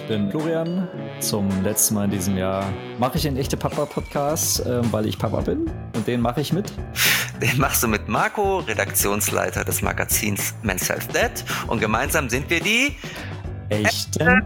bin Florian. Zum letzten Mal in diesem Jahr mache ich einen echte Papa-Podcast, weil ich Papa bin. Und den mache ich mit. Den machst du mit Marco, Redaktionsleiter des Magazins Men's Health Dad. Und gemeinsam sind wir die echten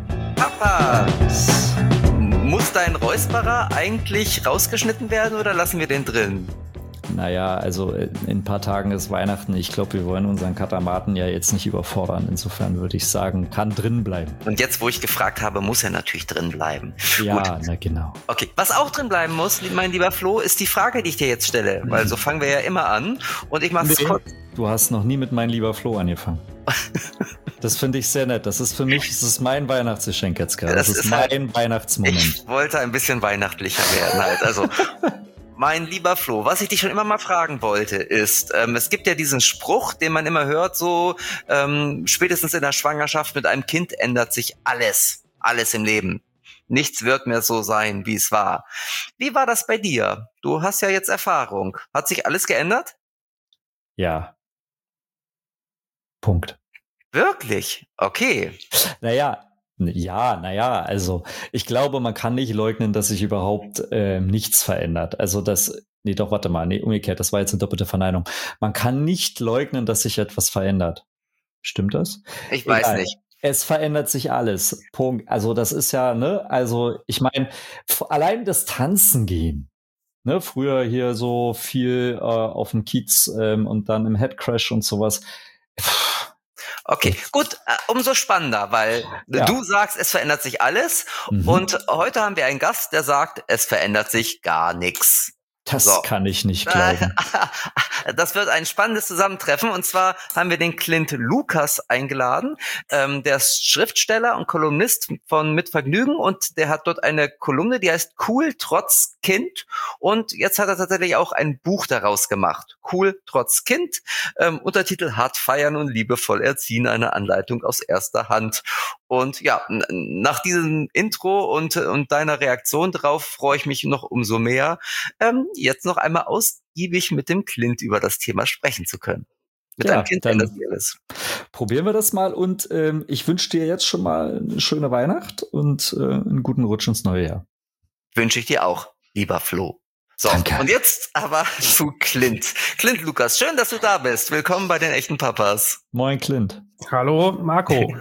Papas. Muss dein Räusperer eigentlich rausgeschnitten werden oder lassen wir den drin? Naja, also in ein paar Tagen ist Weihnachten. Ich glaube, wir wollen unseren Katamaten ja jetzt nicht überfordern. Insofern würde ich sagen, kann drin bleiben. Und jetzt, wo ich gefragt habe, muss er natürlich drin bleiben. Ja, gut. Na genau. Okay, was auch drin bleiben muss, mein lieber Flo, ist die Frage, die ich dir jetzt stelle. Weil so fangen wir ja immer an. Und ich mache es kurz. Du hast noch nie mit mein lieber Flo angefangen. Das finde ich sehr nett. Das ist für mich, das ist mein Weihnachtsgeschenk jetzt gerade. Das ist mein Weihnachtsmoment. Ich wollte ein bisschen weihnachtlicher werden halt. Also mein lieber Flo, was ich dich schon immer mal fragen wollte, ist, es gibt ja diesen Spruch, den man immer hört, so spätestens in der Schwangerschaft mit einem Kind ändert sich alles im Leben. Nichts wird mehr so sein, wie es war. Wie war das bei dir? Du hast ja jetzt Erfahrung. Hat sich alles geändert? Ja. Punkt. Wirklich? Okay. Naja, also ich glaube, man kann nicht leugnen, dass sich überhaupt nichts verändert. Also umgekehrt, das war jetzt eine doppelte Verneinung. Man kann nicht leugnen, dass sich etwas verändert. Stimmt das? Ich weiß nicht. Es verändert sich alles. Punkt. Also das ist ja, ne, also ich meine, allein das Tanzen gehen. Ne, früher hier so viel auf dem Kiez und dann im Headcrash und sowas. Okay, gut, umso spannender, weil du sagst, es verändert sich alles und heute haben wir einen Gast, der sagt, es verändert sich gar nichts. Das kann ich nicht glauben. Das wird ein spannendes Zusammentreffen und zwar haben wir den Clint Lucas eingeladen. Der ist Schriftsteller und Kolumnist von Mit Vergnügen und der hat dort eine Kolumne, die heißt Cool trotz Kind und jetzt hat er tatsächlich auch ein Buch daraus gemacht. Cool trotz Kind, Untertitel Hart feiern und liebevoll erziehen, eine Anleitung aus erster Hand. Und ja, nach diesem Intro und deiner Reaktion drauf freue ich mich noch umso mehr, jetzt noch einmal ausgiebig mit dem Clint über das Thema sprechen zu können. Mit einem Kind ändert sich alles. Probieren wir das mal und ich wünsche dir jetzt schon mal eine schöne Weihnacht und einen guten Rutsch ins neue Jahr. Wünsche ich dir auch, lieber Flo. So, Danke. Und jetzt aber zu Clint. Clint Lucas, schön, dass du da bist. Willkommen bei den echten Papas. Moin, Clint. Hallo, Marco.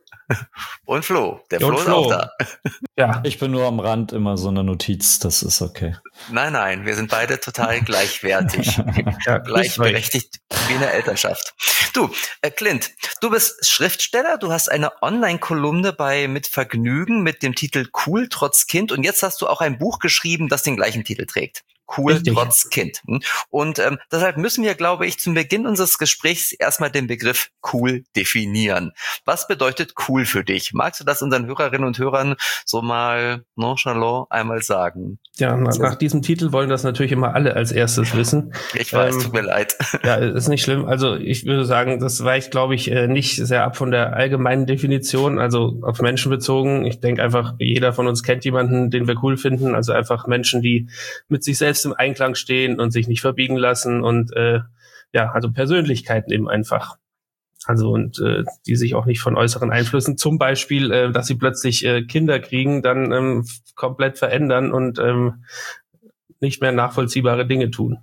Und Flo. Der Flo ist auch da. Ja. Ich bin nur am Rand immer so eine Notiz, das ist okay. Nein, wir sind beide total gleichwertig. Gleichberechtigt wie in der Elternschaft. Du, Clint, du bist Schriftsteller, du hast eine Online-Kolumne bei Mit Vergnügen mit dem Titel Cool trotz Kind und jetzt hast du auch ein Buch geschrieben, das den gleichen Titel trägt. Cool Richtig. Trotz Kind. Und deshalb müssen wir, glaube ich, zum Beginn unseres Gesprächs erstmal den Begriff cool definieren. Was bedeutet cool für dich? Magst du das unseren Hörerinnen und Hörern so mal nonchalant einmal sagen? Ja, nach diesem Titel wollen das natürlich immer alle als erstes wissen. Ich weiß, tut mir leid. Ja, ist nicht schlimm. Also ich würde sagen, das weicht, glaube ich, nicht sehr ab von der allgemeinen Definition, also auf Menschen bezogen. Ich denke einfach, jeder von uns kennt jemanden, den wir cool finden. Also einfach Menschen, die mit sich selbst im Einklang stehen und sich nicht verbiegen lassen und also Persönlichkeiten eben einfach. Also und die sich auch nicht von äußeren Einflüssen, zum Beispiel, dass sie plötzlich Kinder kriegen, dann komplett verändern und nicht mehr nachvollziehbare Dinge tun.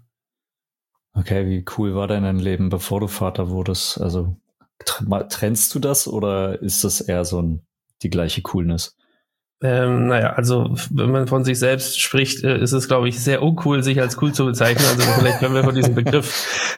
Okay, wie cool war dein Leben, bevor du Vater wurdest? Also trennst du das oder ist das eher so die gleiche Coolness? Also wenn man von sich selbst spricht, ist es, glaube ich, sehr uncool, sich als cool zu bezeichnen. Also vielleicht können wir von diesem Begriff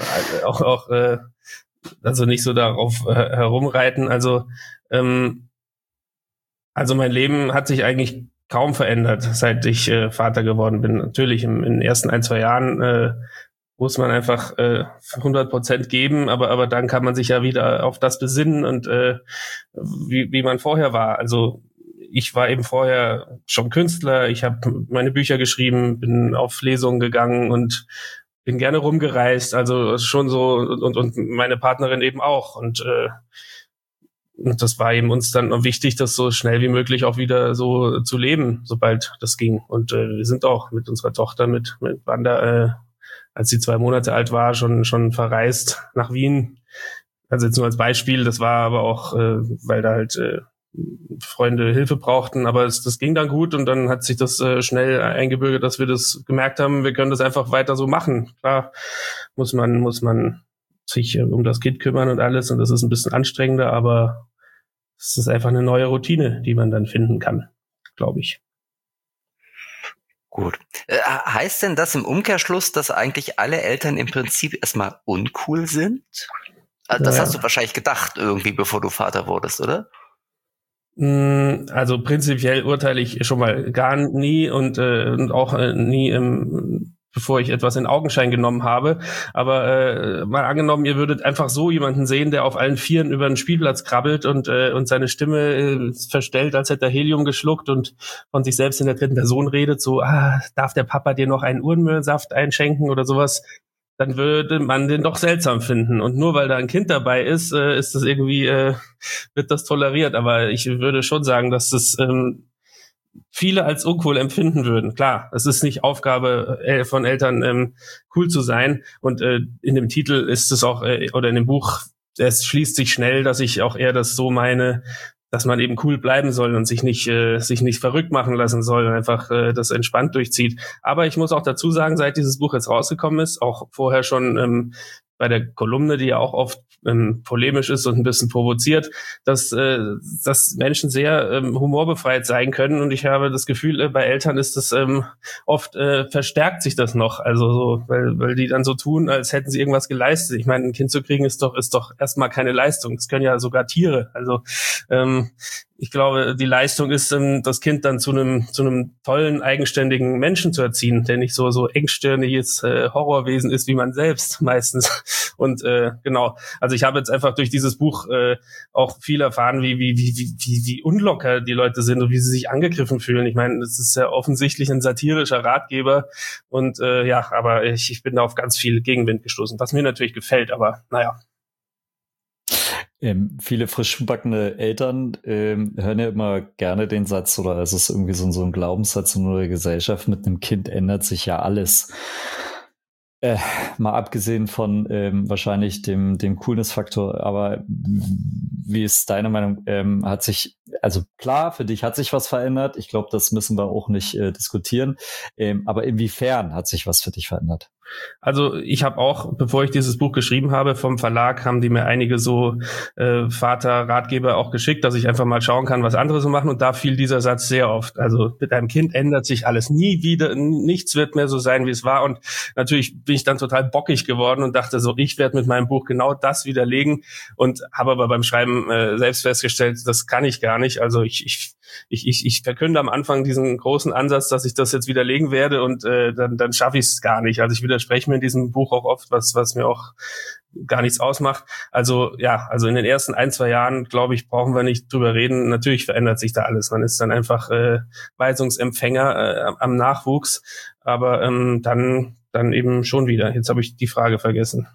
also nicht so darauf herumreiten. Also mein Leben hat sich eigentlich kaum verändert, seit ich Vater geworden bin. Natürlich in den ersten 1-2 Jahren muss man einfach 100% geben, aber dann kann man sich ja wieder auf das besinnen und wie man vorher war. Also ich war eben vorher schon Künstler, ich habe meine Bücher geschrieben, bin auf Lesungen gegangen und bin gerne rumgereist, also schon so und meine Partnerin eben auch und das war eben uns dann wichtig, das so schnell wie möglich auch wieder so zu leben, sobald das ging. Und wir sind auch mit unserer Tochter, mit Wanda, als sie 2 Monate alt war, schon verreist nach Wien. Also jetzt nur als Beispiel, das war aber auch, weil da halt Freunde Hilfe brauchten, aber das ging dann gut und dann hat sich das schnell eingebürgert, dass wir das gemerkt haben, wir können das einfach weiter so machen. Klar muss man sich um das Kind kümmern und alles und das ist ein bisschen anstrengender, aber es ist einfach eine neue Routine, die man dann finden kann, glaube ich. Gut. Heißt denn das im Umkehrschluss, dass eigentlich alle Eltern im Prinzip erstmal uncool sind? Das hast du wahrscheinlich gedacht irgendwie, bevor du Vater wurdest, oder? Also prinzipiell urteile ich schon mal gar nie und auch nie bevor ich etwas in Augenschein genommen habe. Aber mal angenommen, ihr würdet einfach so jemanden sehen, der auf allen Vieren über den Spielplatz krabbelt und seine Stimme verstellt, als hätte er Helium geschluckt und von sich selbst in der dritten Person redet, so, darf der Papa dir noch einen Uhrenmühlensaft einschenken oder sowas, dann würde man den doch seltsam finden. Und nur weil da ein Kind dabei ist, ist das irgendwie, wird das toleriert. Aber ich würde schon sagen, dass das viele als uncool empfinden würden. Klar, es ist nicht Aufgabe von Eltern, cool zu sein. Und in dem Titel ist es auch, oder in dem Buch, es schließt sich schnell, dass ich auch eher das so meine, dass man eben cool bleiben soll und sich nicht verrückt machen lassen soll und einfach das entspannt durchzieht. Aber ich muss auch dazu sagen, seit dieses Buch jetzt rausgekommen ist, auch vorher schon bei der Kolumne, die ja auch oft polemisch ist und ein bisschen provoziert, dass Menschen sehr humorbefreit sein können. Und ich habe das Gefühl, bei Eltern ist das oft verstärkt sich das noch. Also so, weil die dann so tun, als hätten sie irgendwas geleistet. Ich meine, ein Kind zu kriegen ist doch erstmal keine Leistung. Das können ja sogar Tiere. Also ich glaube, die Leistung ist, das Kind dann zu einem tollen, eigenständigen Menschen zu erziehen, der nicht so engstirniges Horrorwesen ist wie man selbst meistens. Und genau, also ich habe jetzt einfach durch dieses Buch auch viel erfahren, wie unlocker die Leute sind und wie sie sich angegriffen fühlen. Ich meine, es ist ja offensichtlich ein satirischer Ratgeber und aber ich bin da auf ganz viel Gegenwind gestoßen, was mir natürlich gefällt, aber naja. Viele frischgebackene Eltern hören ja immer gerne den Satz, oder es ist irgendwie so ein Glaubenssatz in unserer Gesellschaft, mit einem Kind ändert sich ja alles. Mal abgesehen von wahrscheinlich dem Coolness-Faktor, aber wie ist deine Meinung? Hat sich, also klar, für dich hat sich was verändert. Ich glaube, das müssen wir auch nicht diskutieren. Aber inwiefern hat sich was für dich verändert? Also ich habe auch, bevor ich dieses Buch geschrieben habe, vom Verlag haben die mir einige so Vater-Ratgeber auch geschickt, dass ich einfach mal schauen kann, was andere so machen. Und da fiel dieser Satz sehr oft. Also mit einem Kind ändert sich alles nie wieder, nichts wird mehr so sein, wie es war. Und natürlich bin ich dann total bockig geworden und dachte so, ich werde mit meinem Buch genau das widerlegen und habe aber beim Schreiben selbst festgestellt, das kann ich gar nicht. Also ich verkünde am Anfang diesen großen Ansatz, dass ich das jetzt widerlegen werde und dann schaffe ich es gar nicht. Also ich widerspreche mir in diesem Buch auch oft, was mir auch gar nichts ausmacht. Also in den ersten 1-2 Jahren, glaube ich, brauchen wir nicht drüber reden. Natürlich verändert sich da alles. Man ist dann einfach Weisungsempfänger am Nachwuchs, aber dann eben schon wieder. Jetzt habe ich die Frage vergessen.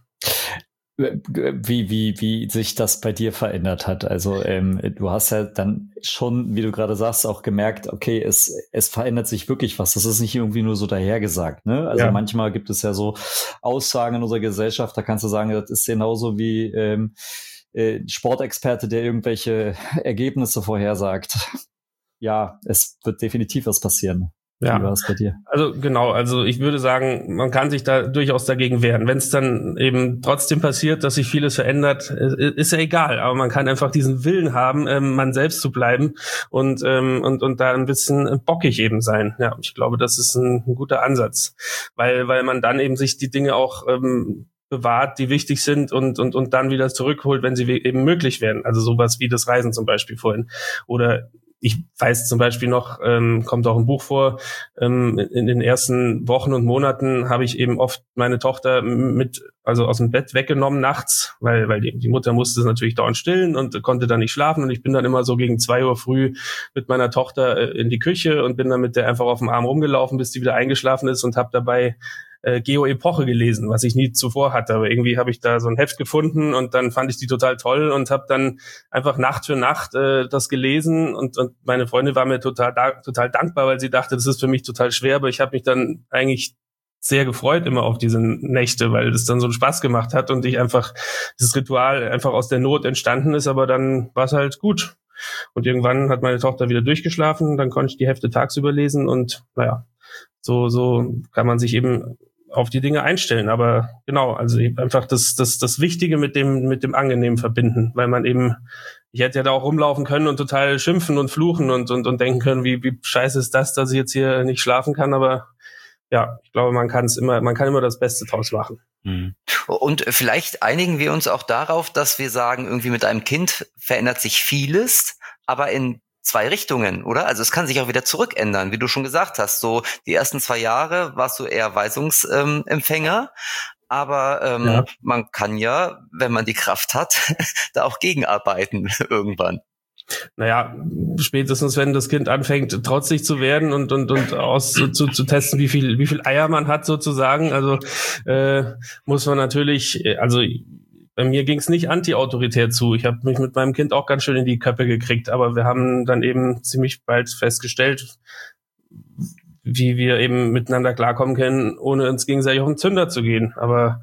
Wie sich das bei dir verändert hat. Also du hast ja dann schon, wie du gerade sagst, auch gemerkt, okay, es verändert sich wirklich was. Das ist nicht irgendwie nur so dahergesagt, ne? Also manchmal gibt es ja so Aussagen in unserer Gesellschaft, da kannst du sagen, das ist genauso wie Sportexperte, der irgendwelche Ergebnisse vorhersagt. Ja, es wird definitiv was passieren. Ja, wie war es bei dir? Also genau, also ich würde sagen, man kann sich da durchaus dagegen wehren. Wenn es dann eben trotzdem passiert, dass sich vieles verändert, ist ja egal. Aber man kann einfach diesen Willen haben, man selbst zu bleiben und da ein bisschen bockig eben sein. Ja, ich glaube, das ist ein guter Ansatz, weil man dann eben sich die Dinge auch bewahrt, die wichtig sind und dann wieder zurückholt, wenn sie eben möglich werden. Also sowas wie das Reisen zum Beispiel vorhin. Oder ich weiß zum Beispiel noch, kommt auch im Buch vor, in den ersten Wochen und Monaten habe ich eben oft meine Tochter also aus dem Bett weggenommen nachts, weil die Mutter musste natürlich dauernd stillen und konnte dann nicht schlafen und ich bin dann immer so gegen 2 Uhr früh mit meiner Tochter in die Küche und bin dann mit der einfach auf dem Arm rumgelaufen, bis die wieder eingeschlafen ist und habe dabei Geo-Epoche gelesen, was ich nie zuvor hatte. Aber irgendwie habe ich da so ein Heft gefunden und dann fand ich die total toll und habe dann einfach Nacht für Nacht das gelesen und meine Freundin war mir total dankbar, weil sie dachte, das ist für mich total schwer, aber ich habe mich dann eigentlich sehr gefreut immer auf diese Nächte, weil es dann so einen Spaß gemacht hat und ich einfach, dieses Ritual einfach aus der Not entstanden ist, aber dann war es halt gut. Und irgendwann hat meine Tochter wieder durchgeschlafen, dann konnte ich die Hefte tagsüber lesen und naja, so kann man sich eben auf die Dinge einstellen. Aber genau, also einfach das Wichtige mit dem Angenehmen verbinden, weil man eben, ich hätte ja da auch rumlaufen können und total schimpfen und fluchen und denken können, wie scheiße ist das, dass ich jetzt hier nicht schlafen kann, aber ja, ich glaube, man kann immer das Beste draus machen. Und vielleicht einigen wir uns auch darauf, dass wir sagen, irgendwie mit einem Kind verändert sich vieles, aber in 2 Richtungen, oder? Also es kann sich auch wieder zurückändern, wie du schon gesagt hast. So die ersten 2 Jahre warst du eher Weisungsempfänger, aber man kann ja, wenn man die Kraft hat, da auch gegenarbeiten irgendwann. Naja, spätestens wenn das Kind anfängt, trotzig zu werden und zu testen, wie viel Eier man hat sozusagen, also muss man natürlich, also bei mir ging es nicht anti-autoritär zu. Ich habe mich mit meinem Kind auch ganz schön in die Köpfe gekriegt, aber wir haben dann eben ziemlich bald festgestellt, wie wir eben miteinander klarkommen können, ohne uns gegenseitig auf den Zünder zu gehen. Aber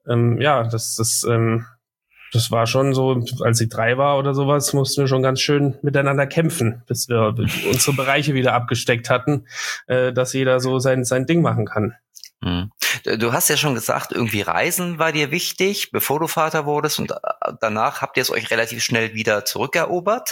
das war schon so, als sie 3 war oder sowas, mussten wir schon ganz schön miteinander kämpfen, bis wir unsere Bereiche wieder abgesteckt hatten, dass jeder so sein Ding machen kann. Du hast ja schon gesagt, irgendwie Reisen war dir wichtig, bevor du Vater wurdest, und danach habt ihr es euch relativ schnell wieder zurückerobert.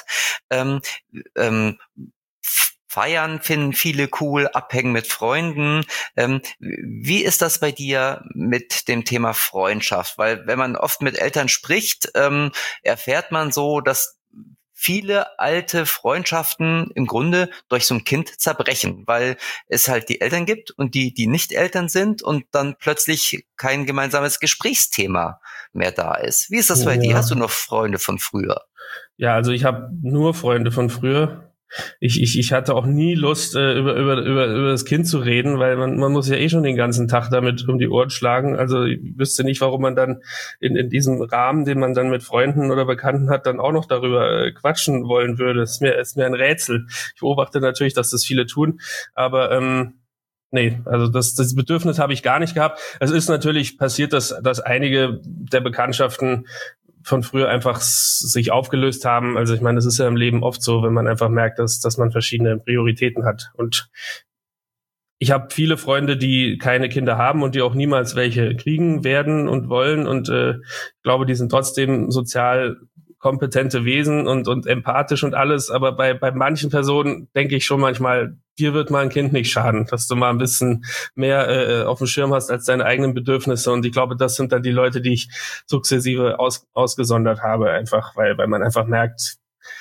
Feiern finden viele cool, abhängen mit Freunden. Wie ist das bei dir mit dem Thema Freundschaft? Weil wenn man oft mit Eltern spricht, erfährt man so, dass viele alte Freundschaften im Grunde durch so ein Kind zerbrechen, weil es halt die Eltern gibt und die nicht Eltern sind und dann plötzlich kein gemeinsames Gesprächsthema mehr da ist. Wie ist das bei dir? Hast du noch Freunde von früher? Ja, also ich habe nur Freunde von früher. Ich hatte auch nie Lust, über das Kind zu reden, weil man muss ja eh schon den ganzen Tag damit um die Ohren schlagen. Also ich wüsste nicht, warum man dann in diesem Rahmen, den man dann mit Freunden oder Bekannten hat, dann auch noch darüber quatschen wollen würde. Ist mir ein Rätsel. Ich beobachte natürlich, dass das viele tun, aber nee, also das Bedürfnis habe ich gar nicht gehabt. Es ist natürlich passiert, dass einige der Bekanntschaften von früher einfach sich aufgelöst haben. Also ich meine, das ist ja im Leben oft so, wenn man einfach merkt, dass man verschiedene Prioritäten hat. Und ich habe viele Freunde, die keine Kinder haben und die auch niemals welche kriegen werden und wollen. Und ich glaube, die sind trotzdem sozial kompetente Wesen und empathisch und alles. Aber bei manchen Personen denke ich schon manchmal, dir wird mal ein Kind nicht schaden, dass du mal ein bisschen mehr auf dem Schirm hast als deine eigenen Bedürfnisse. Und ich glaube, das sind dann die Leute, die ich sukzessive ausgesondert habe, einfach, weil man einfach merkt,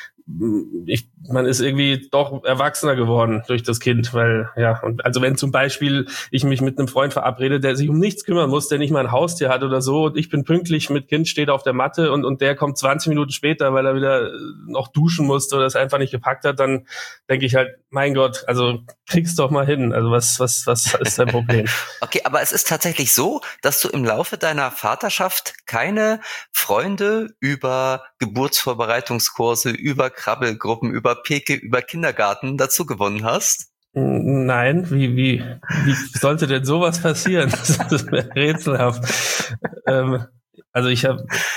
man ist irgendwie doch erwachsener geworden durch das Kind, weil, ja, und also wenn zum Beispiel ich mich mit einem Freund verabrede, der sich um nichts kümmern muss, der nicht mal ein Haustier hat oder so, und ich bin pünktlich mit Kind, steht auf der Matte und der kommt 20 Minuten später, weil er wieder noch duschen musste oder es einfach nicht gepackt hat, dann denke ich halt, mein Gott, also krieg's doch mal hin, also was ist dein Problem? Okay, aber es ist tatsächlich so, dass du im Laufe deiner Vaterschaft keine Freunde über Geburtsvorbereitungskurse, über Krabbelgruppen, über Peke, über Kindergarten dazu gewonnen hast? Nein, wie sollte denn sowas passieren? Das ist rätselhaft. Also ich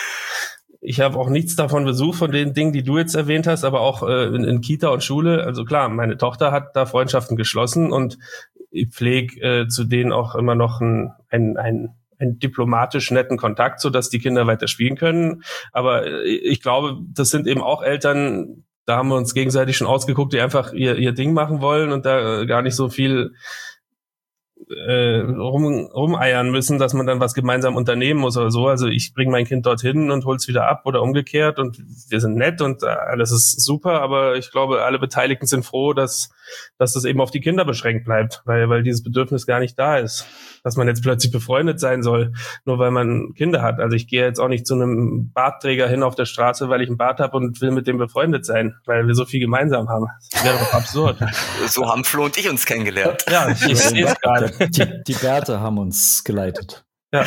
habe auch nichts davon besucht, von den Dingen, die du jetzt erwähnt hast, aber auch in Kita und Schule. Also klar, meine Tochter hat da Freundschaften geschlossen und ich pflege zu denen auch immer noch einen diplomatisch netten Kontakt, so dass die Kinder weiter spielen können. Aber ich glaube, das sind eben auch Eltern, da haben wir uns gegenseitig schon ausgeguckt, die einfach ihr Ding machen wollen und da gar nicht so viel rumeiern müssen, dass man dann was gemeinsam unternehmen muss oder so. Also ich bringe mein Kind dorthin und hol's wieder ab oder umgekehrt und wir sind nett und alles ist super, aber ich glaube, alle Beteiligten sind froh, dass das eben auf die Kinder beschränkt bleibt, weil dieses Bedürfnis gar nicht da ist, dass man jetzt plötzlich befreundet sein soll, nur weil man Kinder hat. Also ich gehe jetzt auch nicht zu einem Bartträger hin auf der Straße, weil ich einen Bart habe und will mit dem befreundet sein, weil wir so viel gemeinsam haben. Das wäre doch absurd. So haben Flo und ich uns kennengelernt. Ja, ich sehe es gerade. Die Bärte haben uns geleitet. Ja.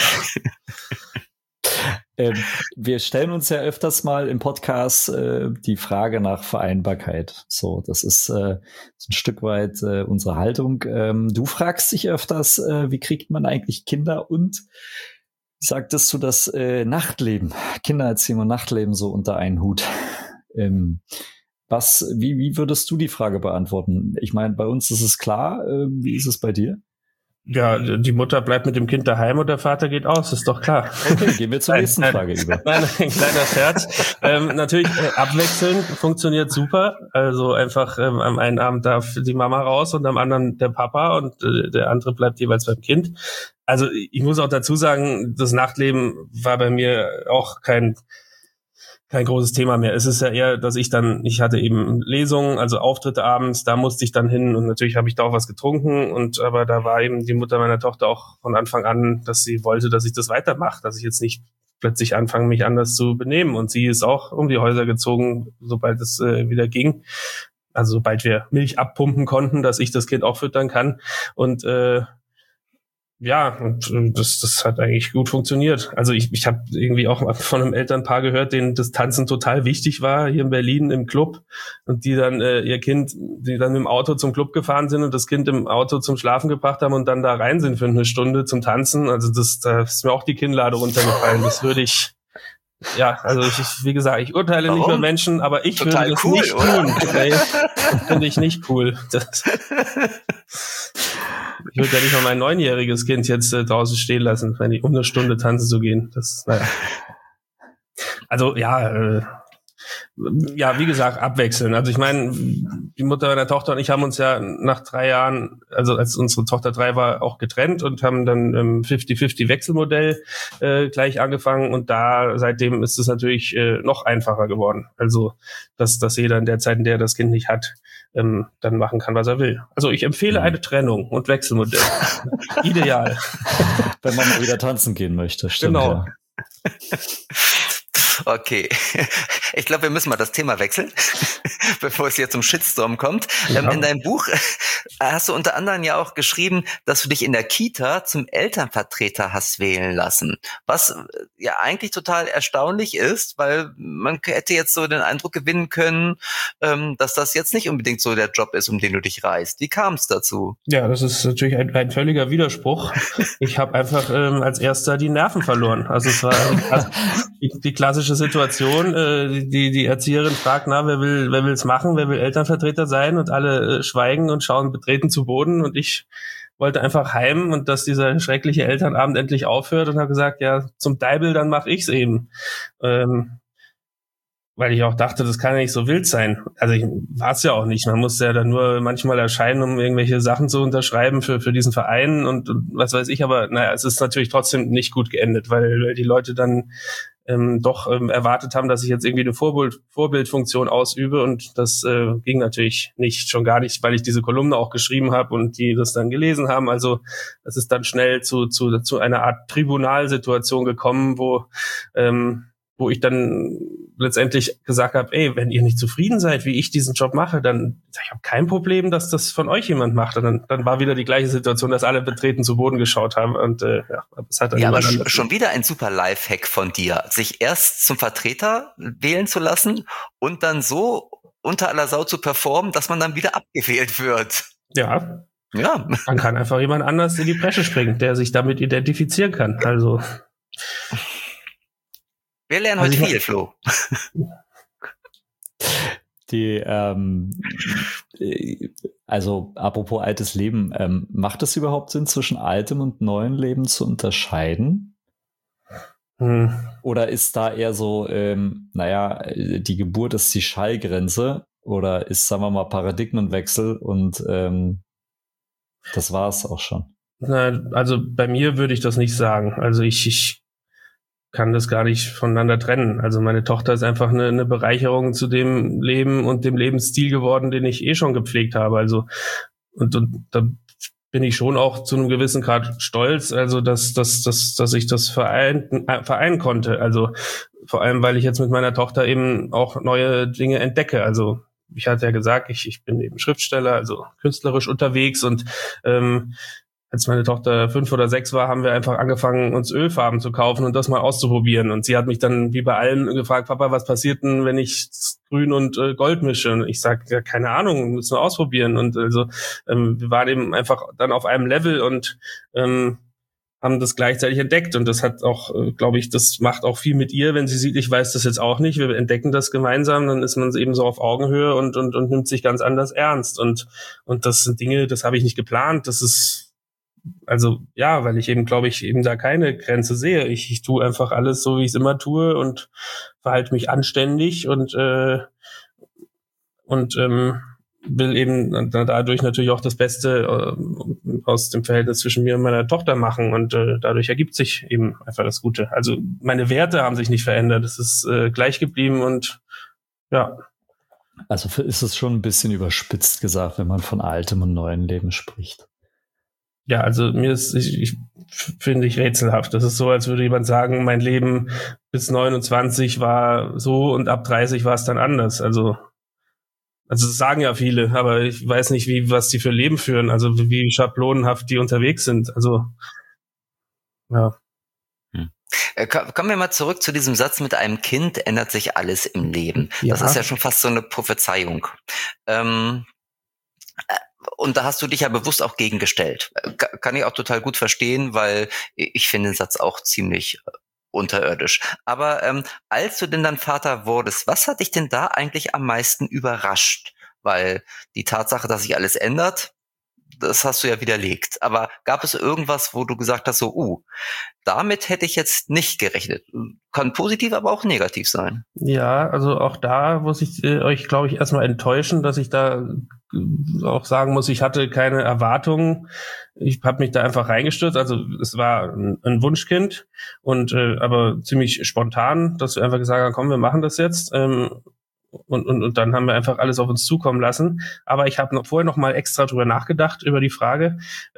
Wir stellen uns ja öfters mal im Podcast die Frage nach Vereinbarkeit. So, das ist so ein Stück weit unsere Haltung. Du fragst dich öfters, wie kriegt man eigentlich Kinder und sagtest du das Nachtleben, Kindererziehung und Nachtleben so unter einen Hut? wie würdest du die Frage beantworten? Ich meine, bei uns ist es klar. Wie ist es bei dir? Ja, die Mutter bleibt mit dem Kind daheim und der Vater geht aus, ist doch klar. Okay, gehen wir zur nächsten Frage über. Nein, ein kleiner Scherz. Natürlich, abwechselnd funktioniert super. Also einfach am einen Abend darf die Mama raus und am anderen der Papa und der andere bleibt jeweils beim Kind. Also ich muss auch dazu sagen, das Nachtleben war bei mir auch kein großes Thema mehr. Es ist ja eher, dass ich hatte eben Lesungen, also Auftritte abends, da musste ich dann hin und natürlich habe ich da auch was getrunken aber da war eben die Mutter meiner Tochter auch von Anfang an, dass sie wollte, dass ich das weitermache, dass ich jetzt nicht plötzlich anfange, mich anders zu benehmen, und sie ist auch um die Häuser gezogen, sobald es wieder ging. Also sobald wir Milch abpumpen konnten, dass ich das Kind auch füttern kann, und das hat eigentlich gut funktioniert. Also ich habe irgendwie auch von einem Elternpaar gehört, denen das Tanzen total wichtig war, hier in Berlin im Club, und die dann die dann im Auto zum Club gefahren sind und das Kind im Auto zum Schlafen gebracht haben und dann da rein sind für eine Stunde zum Tanzen. Also da ist mir auch die Kinnlade runtergefallen. Das würde ich, also wie gesagt, ich urteile Warum? nicht über Menschen, aber ich Total würde das cool, nicht oder? tun. Nee, das finde ich nicht cool. Ich würde ja nicht mal mein 9-jähriges Kind jetzt draußen stehen lassen, wenn ich um eine Stunde tanzen zu gehen. Also wie gesagt, abwechseln. Also ich meine, die Mutter meiner Tochter und ich haben uns ja nach 3 Jahren, also als unsere Tochter 3 war, auch getrennt und haben dann 50-50 Wechselmodell gleich angefangen, und seitdem ist es natürlich noch einfacher geworden. Also dass jeder in der Zeit, in der er das Kind nicht hat, dann machen kann, was er will. Also ich empfehle eine Trennung und Wechselmodell. Ideal. Wenn man mal wieder tanzen gehen möchte, stimmt. Genau. Ja. Okay, ich glaube, wir müssen mal das Thema wechseln, bevor es hier zum Shitstorm kommt. Ja. In deinem Buch hast du unter anderem ja auch geschrieben, dass du dich in der Kita zum Elternvertreter hast wählen lassen, was ja eigentlich total erstaunlich ist, weil man hätte jetzt so den Eindruck gewinnen können, dass das jetzt nicht unbedingt so der Job ist, um den du dich reißt. Wie kam es dazu? Ja, das ist natürlich ein völliger Widerspruch. Ich habe einfach als erster die Nerven verloren. Also es war die klassische Situation, die Erzieherin fragt, wer will's machen, wer will Elternvertreter sein, und alle schweigen und schauen betreten zu Boden, und ich wollte einfach heim und dass dieser schreckliche Elternabend endlich aufhört, und habe gesagt, ja, zum Deibel, dann mache ich's eben. Weil ich auch dachte, das kann ja nicht so wild sein. Also war es ja auch nicht. Man muss ja dann nur manchmal erscheinen, um irgendwelche Sachen zu unterschreiben für diesen Verein und was weiß ich. Aber es ist natürlich trotzdem nicht gut geendet, weil die Leute dann erwartet haben, dass ich jetzt irgendwie eine Vorbildfunktion ausübe, und das ging natürlich nicht, schon gar nicht, weil ich diese Kolumne auch geschrieben habe und die das dann gelesen haben. Also das ist dann schnell zu einer Art Tribunalsituation gekommen, wo ich dann letztendlich gesagt habe, wenn ihr nicht zufrieden seid, wie ich diesen Job mache, dann ich habe kein Problem, dass das von euch jemand macht. Und dann war wieder die gleiche Situation, dass alle betreten zu Boden geschaut haben. Und es hat dann aber schon wieder ein super Lifehack von dir, sich erst zum Vertreter wählen zu lassen und dann so unter aller Sau zu performen, dass man dann wieder abgewählt wird. Ja. Ja. Man kann einfach jemand anders in die Bresche springen, der sich damit identifizieren kann. Also wir lernen heute viel, Flo. Also apropos altes Leben, macht es überhaupt Sinn, zwischen altem und neuem Leben zu unterscheiden? Oder ist da eher so, die Geburt ist die Schallgrenze, oder ist, sagen wir mal, Paradigmenwechsel und das war es auch schon? Also bei mir würde ich das nicht sagen. Also ich kann das gar nicht voneinander trennen. Also meine Tochter ist einfach eine Bereicherung zu dem Leben und dem Lebensstil geworden, den ich schon gepflegt habe. Also und da bin ich schon auch zu einem gewissen Grad stolz, also dass ich das vereinen konnte. Also vor allem, weil ich jetzt mit meiner Tochter eben auch neue Dinge entdecke. Also ich hatte ja gesagt, ich bin eben Schriftsteller, also künstlerisch unterwegs, und als meine Tochter 5 oder 6 war, haben wir einfach angefangen, uns Ölfarben zu kaufen und das mal auszuprobieren. Und sie hat mich dann wie bei allen gefragt, Papa, was passiert denn, wenn ich Grün und Gold mische? Und ich sage, ja, keine Ahnung, müssen wir ausprobieren. Und also wir waren eben einfach dann auf einem Level, und haben das gleichzeitig entdeckt und das hat auch, glaube ich, das macht auch viel mit ihr, wenn sie sieht, ich weiß das jetzt auch nicht, wir entdecken das gemeinsam, dann ist man eben so auf Augenhöhe und nimmt sich ganz anders ernst und das sind Dinge, das habe ich nicht geplant, das ist, also ja, weil ich eben, glaube ich, eben da keine Grenze sehe. Ich tue einfach alles so, wie ich es immer tue und verhalte mich anständig und will eben dadurch natürlich auch das Beste aus dem Verhältnis zwischen mir und meiner Tochter machen und dadurch ergibt sich eben einfach das Gute. Also meine Werte haben sich nicht verändert, es ist gleich geblieben und ja. Also ist es schon ein bisschen überspitzt gesagt, wenn man von altem und neuem Leben spricht. Ja, also ich finde ich rätselhaft. Das ist so, als würde jemand sagen, mein Leben bis 29 war so und ab 30 war es dann anders. Also das sagen ja viele, aber ich weiß nicht, was die für Leben führen, also wie schablonenhaft die unterwegs sind. Also, ja. Kommen wir mal zurück zu diesem Satz, mit einem Kind ändert sich alles im Leben. Ja. Das ist ja schon fast so eine Prophezeiung. Und da hast du dich ja bewusst auch gegen gestellt. Kann ich auch total gut verstehen, weil ich finde den Satz auch ziemlich unterirdisch. Aber als du denn dann Vater wurdest, was hat dich denn da eigentlich am meisten überrascht? Weil die Tatsache, dass sich alles ändert, das hast du ja widerlegt. Aber gab es irgendwas, wo du gesagt hast, so, damit hätte ich jetzt nicht gerechnet? Kann positiv, aber auch negativ sein. Ja, also auch da muss ich euch, glaube ich, erstmal enttäuschen, dass ich da auch sagen muss, ich hatte keine Erwartungen. Ich habe mich da einfach reingestürzt. Also es war ein Wunschkind und aber ziemlich spontan, dass wir einfach gesagt haben, komm, wir machen das jetzt. Und dann haben wir einfach alles auf uns zukommen lassen. Aber ich habe vorher noch mal extra drüber nachgedacht, über die Frage.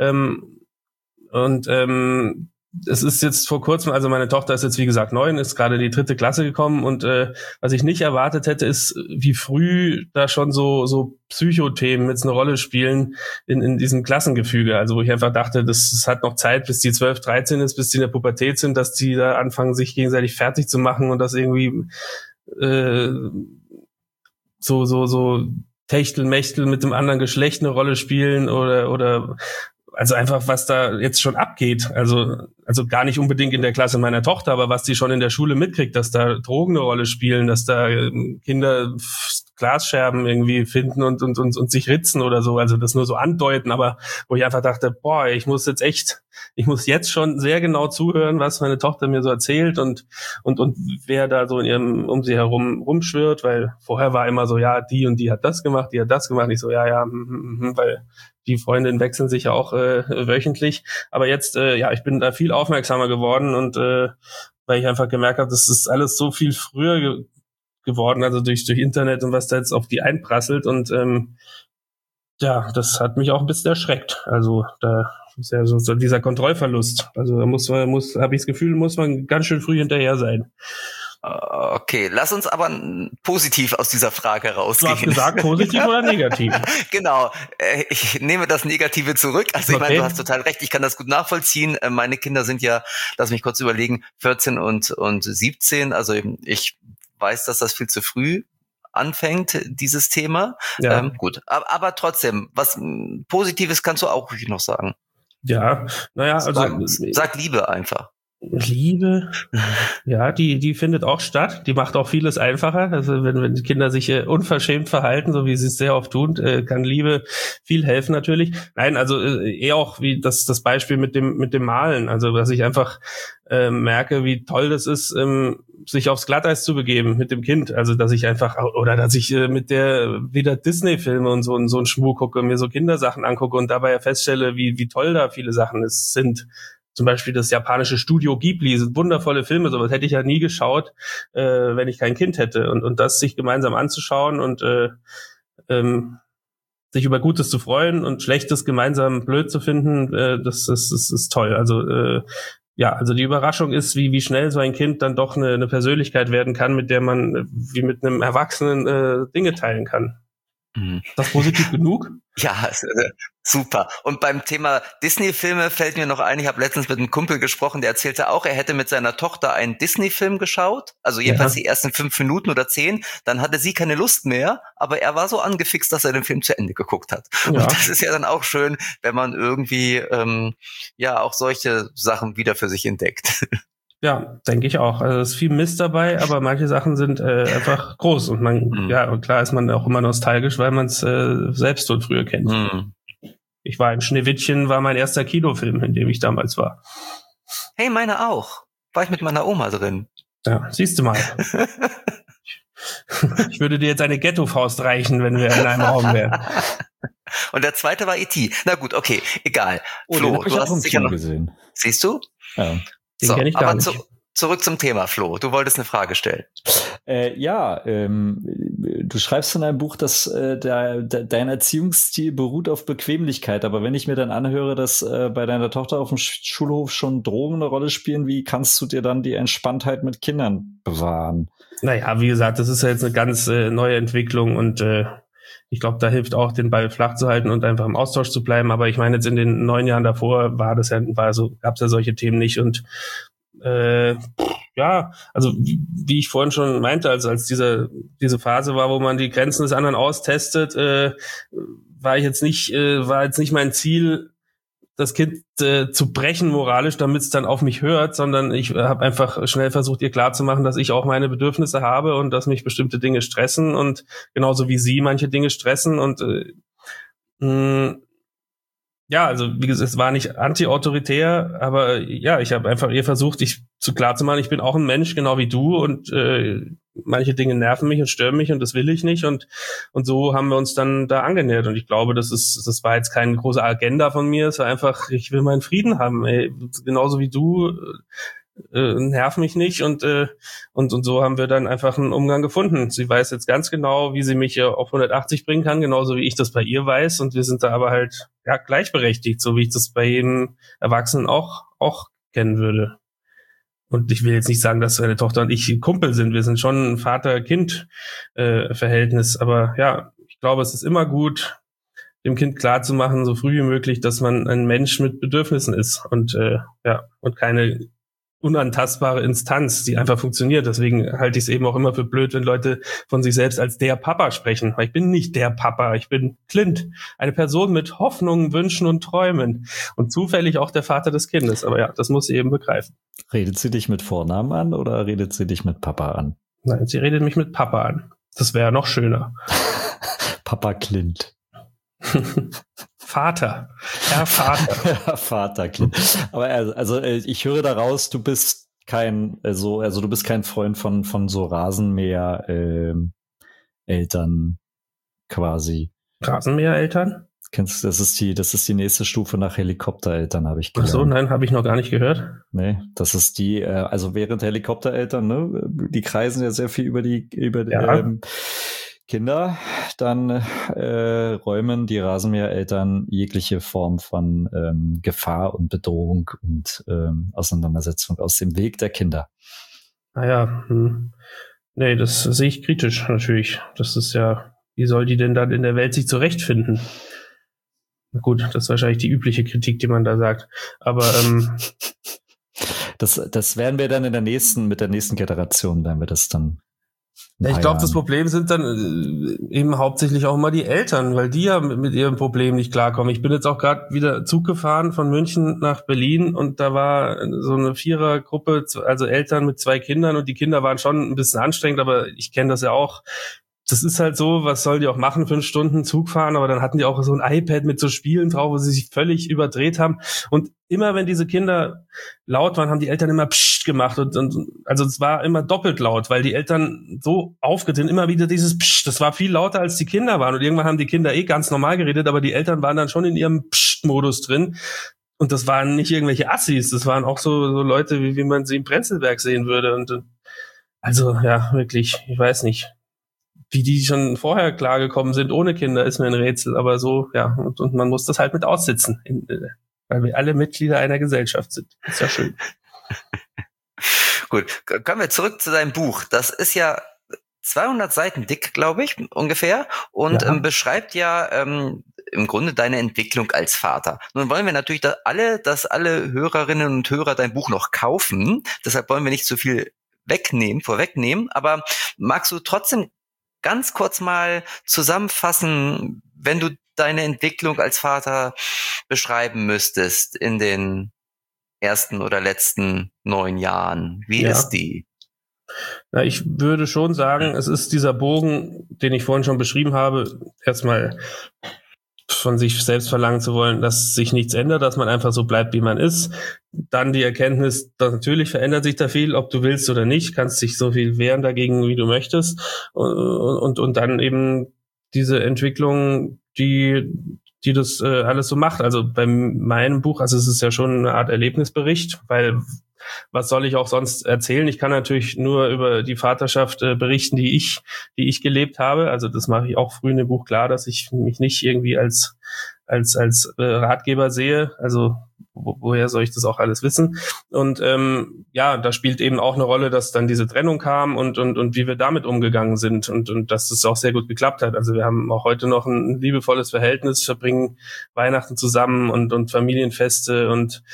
Es ist jetzt vor kurzem, also meine Tochter ist jetzt wie gesagt 9, ist gerade in die 3. Klasse gekommen und was ich nicht erwartet hätte, ist, wie früh da schon so Psychothemen jetzt eine Rolle spielen in diesem Klassengefüge. Also wo ich einfach dachte, das hat noch Zeit, bis die 12, 13 ist, bis die in der Pubertät sind, dass die da anfangen, sich gegenseitig fertig zu machen und das irgendwie so Techtelmechtel mit dem anderen Geschlecht eine Rolle spielen oder also einfach, was da jetzt schon abgeht. Also gar nicht unbedingt in der Klasse meiner Tochter, aber was die schon in der Schule mitkriegt, dass da Drogen eine Rolle spielen, dass da Kinder Glasscherben irgendwie finden und sich ritzen oder so. Also das nur so andeuten, aber wo ich einfach dachte, ich muss jetzt schon sehr genau zuhören, was meine Tochter mir so erzählt und wer da so um sie herum rumschwirrt, weil vorher war immer so, ja, die und die hat das gemacht, Ich so, weil die Freundinnen wechseln sich ja auch wöchentlich. Aber jetzt, ich bin da viel aufmerksamer geworden und weil ich einfach gemerkt habe, das ist alles so viel früher geworden, also durch Internet und was da jetzt auf die einprasselt. Und das hat mich auch ein bisschen erschreckt. Also da ist ja so dieser Kontrollverlust. Also da habe ich das Gefühl, muss man ganz schön früh hinterher sein. Okay, lass uns aber positiv aus dieser Frage rausgehen. Du hast gesagt, positiv oder negativ? Genau, ich nehme das Negative zurück. Also ich meine, du hast total recht, ich kann das gut nachvollziehen. Meine Kinder sind ja, lass mich kurz überlegen, 14 und 17. Also ich weiß, dass das viel zu früh anfängt, dieses Thema. Ja. Gut, aber trotzdem, was Positives kannst du auch ruhig noch sagen. Ja, naja, also... Sag Liebe einfach. Liebe, ja, die findet auch statt. Die macht auch vieles einfacher. Also wenn die Kinder sich unverschämt verhalten, so wie sie es sehr oft tun, kann Liebe viel helfen natürlich. Nein, also eher auch wie das Beispiel mit dem Malen. Also dass ich einfach merke, wie toll das ist, sich aufs Glatteis zu begeben mit dem Kind. Also dass ich einfach, oder dass ich mit der wieder Disney-Filme und so einen Schmuck gucke, mir so Kindersachen angucke und dabei feststelle, wie toll da viele Sachen sind. Zum Beispiel das japanische Studio Ghibli, sind wundervolle Filme, sowas hätte ich ja nie geschaut, wenn ich kein Kind hätte. Und das sich gemeinsam anzuschauen und sich über Gutes zu freuen und Schlechtes gemeinsam blöd zu finden, das ist toll. Also also die Überraschung ist, wie schnell so ein Kind dann doch eine Persönlichkeit werden kann, mit der man wie mit einem Erwachsenen Dinge teilen kann. Ist das positiv genug? Ja, Super. Und beim Thema Disney-Filme fällt mir noch ein, ich habe letztens mit einem Kumpel gesprochen, der erzählte auch, er hätte mit seiner Tochter einen Disney-Film geschaut, also jedenfalls die ersten 5 Minuten oder 10, dann hatte sie keine Lust mehr, aber er war so angefixt, dass er den Film zu Ende geguckt hat. Ja. Und das ist ja dann auch schön, wenn man irgendwie auch solche Sachen wieder für sich entdeckt. Ja, denke ich auch. Also es ist viel Mist dabei, aber manche Sachen sind einfach groß und und klar ist man auch immer nostalgisch, weil man es selbst so früher kennt. Ich war im Schneewittchen, war mein erster Kinofilm, in dem ich damals war. Hey, meine auch. War ich mit meiner Oma drin. Ja, siehst du mal. Ich würde dir jetzt eine Ghetto-Faust reichen, wenn wir in einem Raum wären. Und der zweite war E.T. Na gut, okay, egal. Flo, du hast es sicher noch gesehen. Siehst du? Ja. Den kenne ich gar nicht. Zurück zum Thema, Flo. Du wolltest eine Frage stellen. Du schreibst in deinem Buch, dass dein Erziehungsstil beruht auf Bequemlichkeit. Aber wenn ich mir dann anhöre, dass bei deiner Tochter auf dem Schulhof schon Drogen eine Rolle spielen, wie kannst du dir dann die Entspanntheit mit Kindern bewahren? Naja, wie gesagt, das ist ja jetzt eine ganz neue Entwicklung und ich glaube, da hilft auch, den Ball flach zu halten und einfach im Austausch zu bleiben. Aber ich meine, jetzt in den 9 Jahren davor gab es ja solche Themen nicht und also wie ich vorhin schon meinte, also als diese Phase war, wo man die Grenzen des anderen austestet, war jetzt nicht mein Ziel, das Kind zu brechen moralisch, damit es dann auf mich hört, sondern ich habe einfach schnell versucht, ihr klarzumachen, dass ich auch meine Bedürfnisse habe und dass mich bestimmte Dinge stressen und genauso wie sie manche Dinge stressen und also wie gesagt, es war nicht anti-autoritär, aber ja, ich habe einfach ihr versucht, klarzumachen, ich bin auch ein Mensch, genau wie du und manche Dinge nerven mich und stören mich und das will ich nicht und so haben wir uns dann da angenähert und ich glaube, das war jetzt keine große Agenda von mir, es war einfach, ich will meinen Frieden haben, genauso wie du, nerv mich nicht und so haben wir dann einfach einen Umgang gefunden. Sie weiß jetzt ganz genau, wie sie mich auf 180 bringen kann, genauso wie ich das bei ihr weiß und wir sind da aber halt gleichberechtigt, so wie ich das bei jedem Erwachsenen auch kennen würde. Und ich will jetzt nicht sagen, dass meine Tochter und ich Kumpel sind, wir sind schon ein Vater-Kind-Verhältnis, aber ja, ich glaube, es ist immer gut, dem Kind klarzumachen, so früh wie möglich, dass man ein Mensch mit Bedürfnissen ist und keine unantastbare Instanz, die einfach funktioniert. Deswegen halte ich es eben auch immer für blöd, wenn Leute von sich selbst als der Papa sprechen. Weil ich bin nicht der Papa, ich bin Clint. Eine Person mit Hoffnungen, Wünschen und Träumen. Und zufällig auch der Vater des Kindes. Aber ja, das muss sie eben begreifen. Redet sie dich mit Vornamen an oder redet sie dich mit Papa an? Nein, sie redet mich mit Papa an. Das wäre noch schöner. Papa Clint. Vater. Herr Vater. Herr Vater, Clint. Aber also ich höre daraus, du bist kein du bist kein Freund von so Rasenmäher Eltern quasi. Rasenmäher-Eltern? Kennst du, das ist die nächste Stufe nach Helikoptereltern, habe ich gelernt. Ach so, nein, habe ich noch gar nicht gehört. Nee, das ist die, also während Helikoptereltern, ne, die kreisen ja sehr viel über Kinder, dann räumen die Rasenmähereltern jegliche Form von Gefahr und Bedrohung und Auseinandersetzung aus dem Weg der Kinder. Naja, nee, das sehe ich kritisch natürlich. Das ist ja, wie soll die denn dann in der Welt sich zurechtfinden? Gut, das ist wahrscheinlich die übliche Kritik, die man da sagt. Aber das werden wir dann mit der nächsten Generation, werden wir das dann. Ich glaube, das Problem sind dann eben hauptsächlich auch immer die Eltern, weil die ja mit ihrem Problem nicht klarkommen. Ich bin jetzt auch gerade wieder Zug gefahren von München nach Berlin und da war so eine Vierergruppe, also Eltern mit 2 Kindern und die Kinder waren schon ein bisschen anstrengend, aber ich kenne das ja auch. Das ist halt so, was sollen die auch machen, 5 Stunden Zug fahren, aber dann hatten die auch so ein iPad mit so Spielen drauf, wo sie sich völlig überdreht haben. Und immer, wenn diese Kinder laut waren, haben die Eltern immer Psst gemacht und also es war immer doppelt laut, weil die Eltern so aufgedreht, immer wieder dieses Psst, das war viel lauter als die Kinder waren und irgendwann haben die Kinder ganz normal geredet, aber die Eltern waren dann schon in ihrem Psst-Modus drin. Und das waren nicht irgendwelche Assis, das waren auch so Leute, wie man sie im Prenzlberg sehen würde. Und also ja, wirklich, ich weiß nicht. Wie die schon vorher klargekommen sind ohne Kinder, ist mir ein Rätsel. Aber so, ja, und man muss das halt mit aussitzen, weil wir alle Mitglieder einer Gesellschaft sind. Ist ja schön. Gut, kommen wir zurück zu deinem Buch. Das ist ja 200 Seiten dick, glaube ich, ungefähr, und beschreibt ja im Grunde deine Entwicklung als Vater. Nun wollen wir natürlich, dass alle Hörerinnen und Hörer dein Buch noch kaufen. Deshalb wollen wir nicht zu viel vorwegnehmen. Aber magst du trotzdem ganz kurz mal zusammenfassen, wenn du deine Entwicklung als Vater beschreiben müsstest in den ersten oder letzten 9 Jahren? Wie ist die? Na, ich würde schon sagen, es ist dieser Bogen, den ich vorhin schon beschrieben habe, erstmal von sich selbst verlangen zu wollen, dass sich nichts ändert, dass man einfach so bleibt, wie man ist. Dann die Erkenntnis, dass natürlich verändert sich da viel, ob du willst oder nicht, kannst dich so viel wehren dagegen, wie du möchtest. Und dann eben diese Entwicklung, die das alles so macht. Also bei meinem Buch, also es ist ja schon eine Art Erlebnisbericht, weil was soll ich auch sonst erzählen? Ich kann natürlich nur über die Vaterschaft berichten, die ich gelebt habe. Also das mache ich auch früh in dem Buch klar, dass ich mich nicht irgendwie als Ratgeber sehe. Also woher soll ich das auch alles wissen? Und da spielt eben auch eine Rolle, dass dann diese Trennung kam und wie wir damit umgegangen sind und dass das auch sehr gut geklappt hat. Also wir haben auch heute noch ein liebevolles Verhältnis, verbringen Weihnachten zusammen und Familienfeste und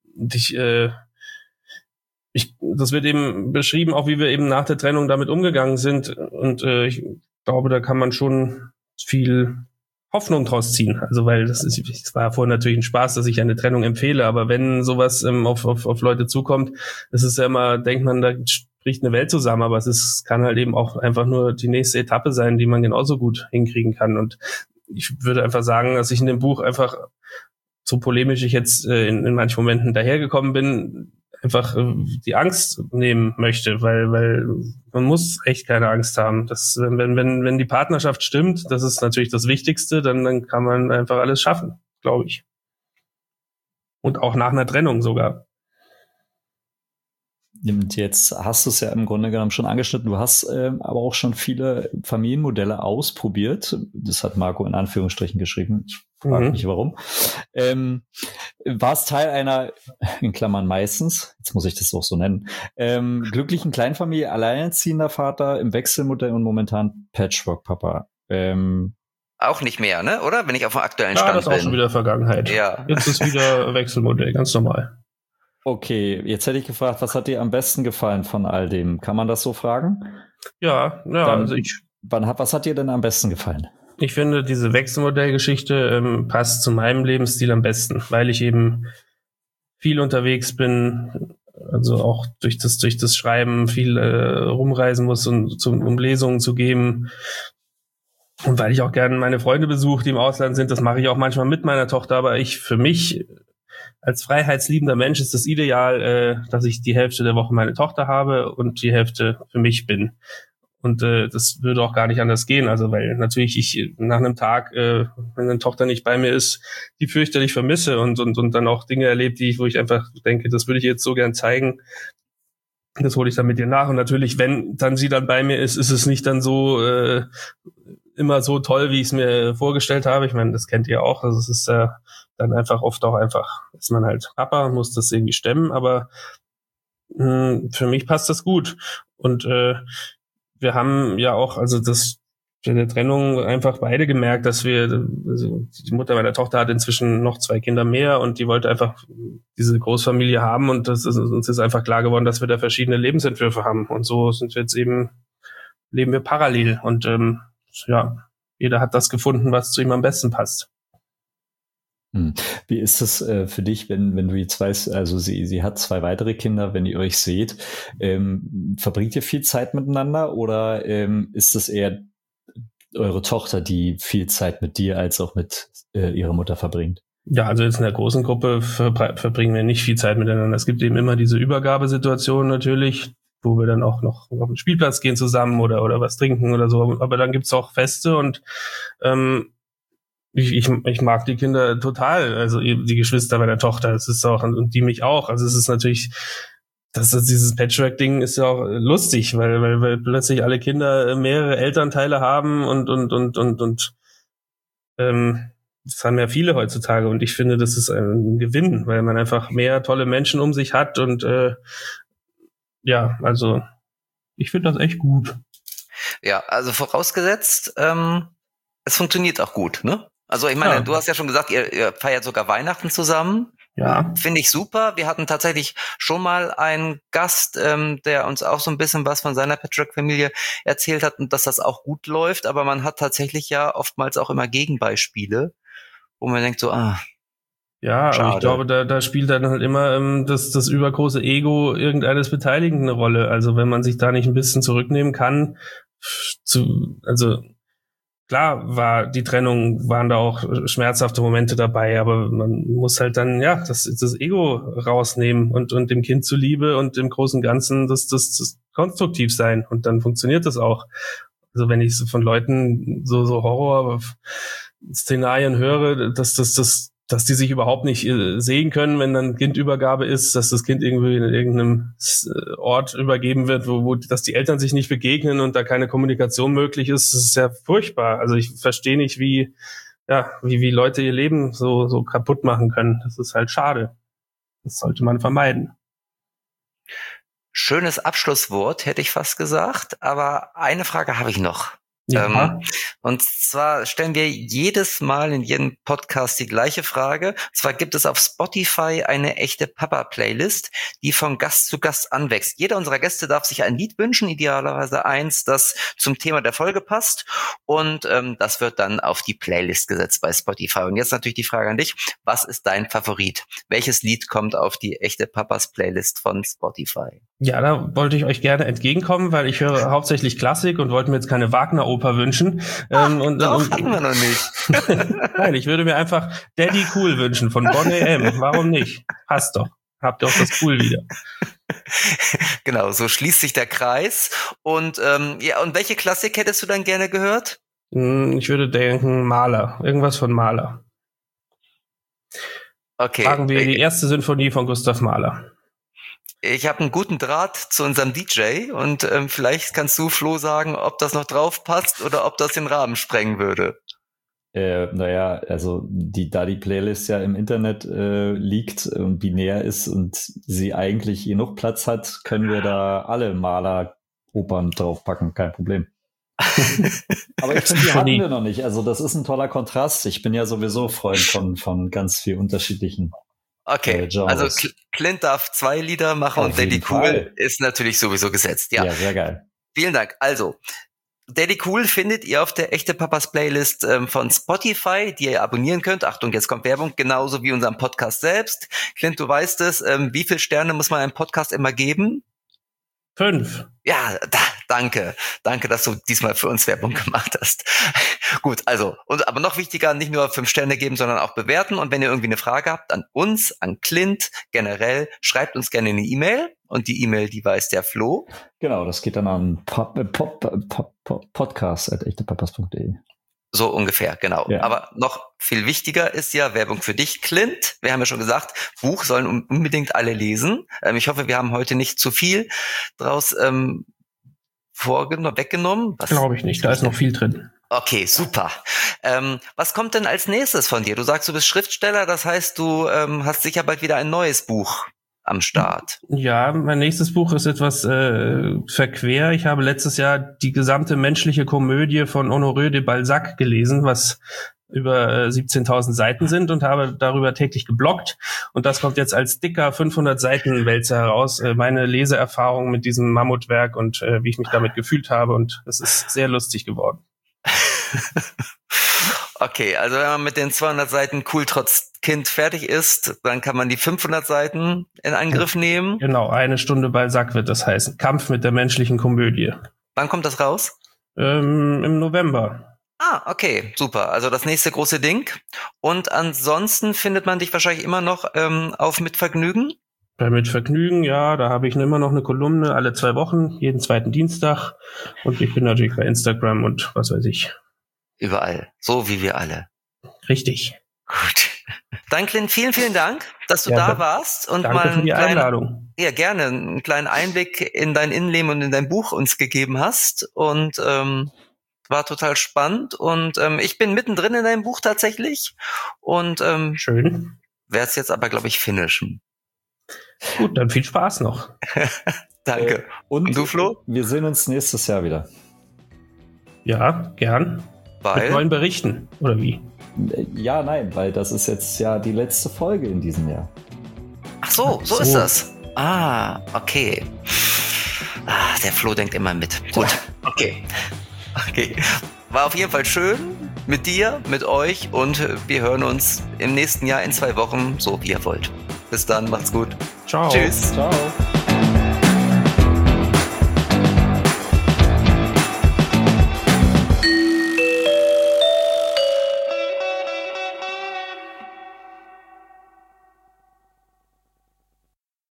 das wird eben beschrieben, auch wie wir eben nach der Trennung damit umgegangen sind. Und ich glaube, da kann man schon viel Hoffnung draus ziehen. Also weil das war ja vorhin natürlich ein Spaß, dass ich eine Trennung empfehle, aber wenn sowas auf Leute zukommt, das ist ja immer, denkt man, da bricht eine Welt zusammen, aber kann halt eben auch einfach nur die nächste Etappe sein, die man genauso gut hinkriegen kann. Und ich würde einfach sagen, dass ich in dem Buch einfach, so polemisch ich jetzt in manchen Momenten dahergekommen bin, einfach die Angst nehmen möchte, weil man muss echt keine Angst haben. Das, wenn die Partnerschaft stimmt, das ist natürlich das Wichtigste, dann kann man einfach alles schaffen, glaube ich. Und auch nach einer Trennung sogar. Und jetzt hast du es ja im Grunde genommen schon angeschnitten. Du hast aber auch schon viele Familienmodelle ausprobiert. Das hat Marco in Anführungsstrichen geschrieben. Ich frage mich, warum. War es Teil einer, in Klammern meistens, jetzt muss ich das auch so nennen, glücklichen Kleinfamilie, alleinerziehender Vater im Wechselmodell und momentan Patchwork-Papa? Auch nicht mehr, ne? Oder? Wenn ich auf dem aktuellen Stand bin. Ja, das ist auch schon wieder Vergangenheit. Ja. Jetzt ist wieder Wechselmodell, ganz normal. Okay, jetzt hätte ich gefragt, was hat dir am besten gefallen von all dem? Kann man das so fragen? Ja, dann, also was hat dir denn am besten gefallen? Ich finde, diese Wechselmodellgeschichte passt zu meinem Lebensstil am besten, weil ich eben viel unterwegs bin, also auch durch das Schreiben viel rumreisen muss, um Lesungen zu geben. Und weil ich auch gerne meine Freunde besuche, die im Ausland sind, das mache ich auch manchmal mit meiner Tochter, aber für mich als freiheitsliebender Mensch ist das ideal, dass ich die Hälfte der Woche meine Tochter habe und die Hälfte für mich bin. Und das würde auch gar nicht anders gehen. Also weil natürlich ich nach einem Tag, wenn eine Tochter nicht bei mir ist, die fürchterlich vermisse und dann auch Dinge erlebt, wo ich einfach denke, das würde ich jetzt so gern zeigen. Das hole ich dann mit ihr nach. Und natürlich, wenn dann sie dann bei mir ist es nicht dann so immer so toll, wie ich es mir vorgestellt habe. Ich meine, das kennt ihr auch. Also es ist dann einfach oft auch einfach, ist man halt Papa, muss das irgendwie stemmen. Aber für mich passt das gut. Und wir haben ja auch, also das in der Trennung einfach beide gemerkt, dass also die Mutter meiner Tochter hat inzwischen noch 2 Kinder mehr und die wollte einfach diese Großfamilie haben und uns ist einfach klar geworden, dass wir da verschiedene Lebensentwürfe haben und so sind wir jetzt eben, leben wir parallel und jeder hat das gefunden, was zu ihm am besten passt. Wie ist es für dich, wenn du jetzt weißt, also sie hat 2 weitere Kinder, wenn ihr euch seht, verbringt ihr viel Zeit miteinander oder ist es eher eure Tochter, die viel Zeit mit dir als auch mit ihrer Mutter verbringt? Ja, also jetzt in der großen Gruppe verbringen wir nicht viel Zeit miteinander. Es gibt eben immer diese Übergabesituation natürlich, wo wir dann auch noch auf den Spielplatz gehen zusammen oder was trinken oder so. Aber dann gibt's auch Feste und ich mag die Kinder total, also die Geschwister meiner Tochter, es ist auch, und die mich auch. Also es ist natürlich, dieses Patchwork-Ding ist ja auch lustig, weil plötzlich alle Kinder mehrere Elternteile haben und das haben ja viele heutzutage und ich finde, das ist ein Gewinn, weil man einfach mehr tolle Menschen um sich hat und also ich finde das echt gut. Ja, also vorausgesetzt, es funktioniert auch gut, ne? Also ich meine, du hast ja schon gesagt, ihr feiert sogar Weihnachten zusammen. Ja. Finde ich super. Wir hatten tatsächlich schon mal einen Gast, der uns auch so ein bisschen was von seiner Patchwork-Familie erzählt hat und dass das auch gut läuft. Aber man hat tatsächlich ja oftmals auch immer Gegenbeispiele, wo man denkt so, ja, schade. aber ich glaube, da spielt dann halt immer das übergroße Ego irgendeines Beteiligten eine Rolle. Also wenn man sich da nicht ein bisschen zurücknehmen kann, also klar waren da auch schmerzhafte Momente dabei, aber man muss halt dann, das Ego rausnehmen und dem Kind zuliebe und im Großen und Ganzen das konstruktiv sein und dann funktioniert das auch. Also wenn ich so von Leuten so Horror-Szenarien höre, dass die sich überhaupt nicht sehen können, wenn dann Kindübergabe ist, dass das Kind irgendwie in irgendeinem Ort übergeben wird, wo dass die Eltern sich nicht begegnen und da keine Kommunikation möglich ist, das ist ja furchtbar. Also ich verstehe nicht, wie Leute ihr Leben so kaputt machen können. Das ist halt schade. Das sollte man vermeiden. Schönes Abschlusswort, hätte ich fast gesagt, aber eine Frage habe ich noch. Ja. Und zwar stellen wir jedes Mal in jedem Podcast die gleiche Frage. Und zwar gibt es auf Spotify eine echte Papa-Playlist, die von Gast zu Gast anwächst. Jeder unserer Gäste darf sich ein Lied wünschen, idealerweise eins, das zum Thema der Folge passt. Und das wird dann auf die Playlist gesetzt bei Spotify. Und jetzt natürlich die Frage an dich. Was ist dein Favorit? Welches Lied kommt auf die echte Papas-Playlist von Spotify? Ja, da wollte ich euch gerne entgegenkommen, weil ich höre hauptsächlich Klassik und wollte mir jetzt keine Wagner-Oper wünschen. Hatten wir noch nicht. Nein, ich würde mir einfach Daddy Cool wünschen von Boney M. Warum nicht? Passt doch. Habt ihr auch das Cool wieder. Genau, so schließt sich der Kreis. Und und welche Klassik hättest du dann gerne gehört? Ich würde denken Mahler. Irgendwas von Mahler. Okay. Fragen wir die erste Sinfonie von Gustav Mahler. Ich habe einen guten Draht zu unserem DJ und vielleicht kannst du, Flo, sagen, ob das noch drauf passt oder ob das den Rahmen sprengen würde. Also da die Playlist ja im Internet liegt und binär ist und sie eigentlich genug Platz hat, können wir da alle Maler-Opern draufpacken, kein Problem. Aber ich finde, die hatten wir noch nicht. Also das ist ein toller Kontrast. Ich bin ja sowieso Freund von ganz viel unterschiedlichen Okay, also Clint darf 2 Lieder machen und Daddy Cool ist natürlich sowieso gesetzt. Ja, sehr geil. Vielen Dank. Also, Daddy Cool findet ihr auf der Echte Papas Playlist von Spotify, die ihr abonnieren könnt. Achtung, jetzt kommt Werbung, genauso wie unseren Podcast selbst. Clint, du weißt es, wie viele Sterne muss man einem Podcast immer geben? 5. Ja, danke. Danke, dass du diesmal für uns Werbung gemacht hast. Gut, also, aber noch wichtiger, nicht nur 5 Sterne geben, sondern auch bewerten. Und wenn ihr irgendwie eine Frage habt an uns, an Clint generell, schreibt uns gerne eine E-Mail. Und die E-Mail, die weiß der Flo. Genau, das geht dann an podcast@echtepapas.de. So ungefähr, genau. Ja. Aber noch viel wichtiger ist ja Werbung für dich, Clint. Wir haben ja schon gesagt, Buch sollen unbedingt alle lesen. Ich hoffe, wir haben heute nicht zu viel draus weggenommen. Glaube ich nicht, da ist noch viel drin. Okay, super. Was kommt denn als nächstes von dir? Du sagst, du bist Schriftsteller, das heißt, du hast sicher bald wieder ein neues Buch am Start. Ja, mein nächstes Buch ist etwas verquer. Ich habe letztes Jahr die gesamte menschliche Komödie von Honoré de Balzac gelesen, was über 17.000 Seiten sind, und habe darüber täglich gebloggt. Und das kommt jetzt als dicker 500-Seiten-Wälzer heraus. Meine Leseerfahrung mit diesem Mammutwerk und wie ich mich damit gefühlt habe. Und es ist sehr lustig geworden. Okay, also wenn man mit den 200 Seiten Cool trotz Kind fertig ist, dann kann man die 500 Seiten in Angriff nehmen. Genau, 1 Stunde Balzac wird das heißen. Kampf mit der menschlichen Komödie. Wann kommt das raus? Im November. Okay, super. Also das nächste große Ding. Und ansonsten findet man dich wahrscheinlich immer noch auf Mit Vergnügen? Bei Mit Vergnügen, ja, da habe ich immer noch eine Kolumne alle 2 Wochen, jeden 2. Dienstag. Und ich bin natürlich bei Instagram und was weiß ich. Überall, so wie wir alle. Richtig. Gut. Dann, Clint, vielen, vielen Dank, dass du da warst und danke für die Einladung. Ja, gerne, einen kleinen Einblick in dein Innenleben und in dein Buch uns gegeben hast. Und war total spannend. Und ich bin mittendrin in deinem Buch tatsächlich. Und schön. Werde es jetzt aber, glaube ich, finishen. Gut, dann viel Spaß noch. Danke. Und du, Flo? Wir sehen uns nächstes Jahr wieder. Ja, gern. Mit neuen Berichten, oder wie? Ja, nein, weil das ist jetzt ja die letzte Folge in diesem Jahr. Ach so, so ist das. Ah, okay. Ah, der Flo denkt immer mit. Gut, okay. War auf jeden Fall schön mit dir, mit euch und wir hören uns im nächsten Jahr in 2 Wochen, so wie ihr wollt. Bis dann, macht's gut. Ciao. Tschüss. Ciao.